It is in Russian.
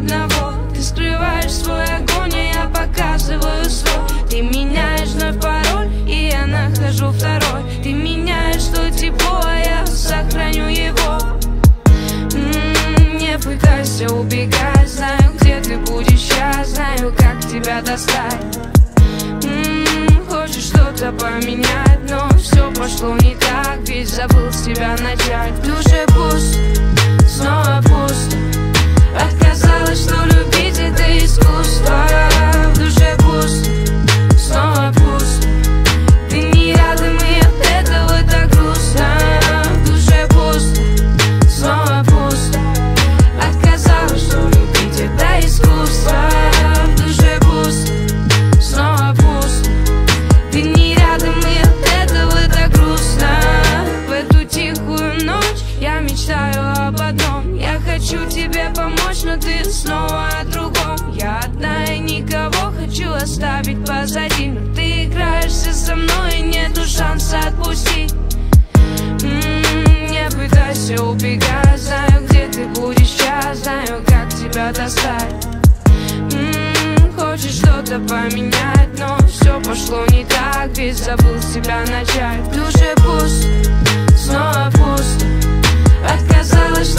одного. Ты скрываешь свой огонь, а я показываю свой. Ты меняешь вновь пароль, и я нахожу второй. Ты меняешь то тепло, а я сохраню его. Не пытайся убегать, знаю, где ты будешь сейчас, знаю, как тебя достать. Хочешь что-то поменять, но все пошло не так, ведь забыл с тебя начать. В душе пусто, снова пусто. Отказалась, что любить это искусство. В душе пусто, снова пусто. Ты не рядом, и от этого так грустно. В душе пусто, снова пусто. Отказалась, что любить это искусство. В душе пусто, снова пусто. Ты не рядом, и от этого так грустно. В эту тихую ночь я мечтаю об одном. Я хочу тебе помочь, но ты снова о другом. Я одна и никого хочу оставить позади. Но ты играешься со мной, и нету шанса отпустить. Не пытайся убегать, знаю, где ты будешь сейчас, знаю, как тебя достать. Хочешь что-то поменять, но все пошло не так, ведь забыл с тебя начать. В душе пусто, снова пусто. Отказалась,